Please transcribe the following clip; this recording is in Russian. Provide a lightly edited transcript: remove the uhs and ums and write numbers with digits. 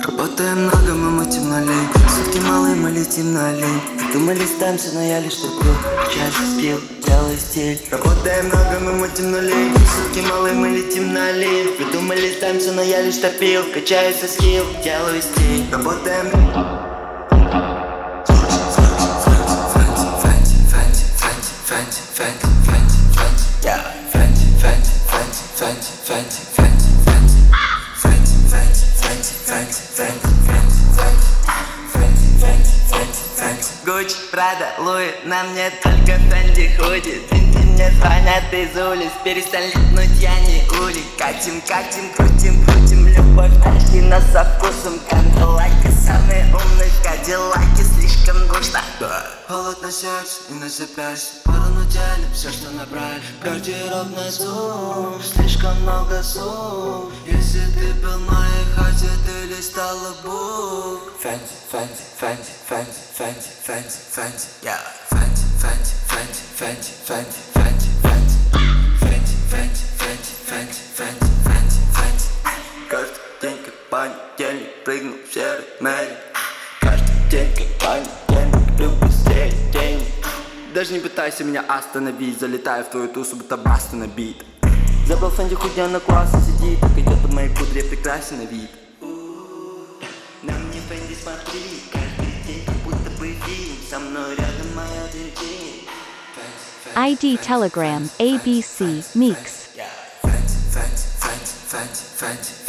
Работаем много, мы мутим налей. Сутки малые, мы летим на лень. Думали станцию, но я лишь терплю. Час спил, делаю стиль. Работаем много, мы мутим налей. Сутки малые, мы летим на лень. Придумали станцию, но я лишь топил. Качаюсь со скилл, делаю стиль. Работаем. Гуччи, Прада, Луи, на мне только Фенди худи. Винты мне звонят из улиц, перестань липнуть, я не улик. Катим, катим, крутим, крутим, любовь тачки, но со вкусом кандалаки. Самые умные кадиллаки, слишком густо. Холод на сердце и на запястье, пора на теле, все, что набрали. Гардеробный зум, слишком много слов. Если ты был в моей хате, ты листала букв. Фэнси, фэнси, фэнси, фэнси, фэнси, фэнси, фэнси, yeah. Фэнси, фэнси, фэнси, фэнси, фэнси, фэнси, фэнси, фэнси, фэнси, фэнси, фэнси, фэнси, фэнси, фэнси. Каждый день как понедельник, прыгну в серый мэрик. Каждый день как понедельник, люблю стереть денег. Даже не пытайся меня остановить, залетаю в твою тусу, будто баста набит. Забыл Фэнди худя на классе сидит, так идет в моей кудре прекрасен на вид. На мне Фэнди смотри, каждый день как будто бы фильм. Со мной рядом моя день. ID Telegram ABC Mix. Fancy, fancy, fancy, fancy, fancy.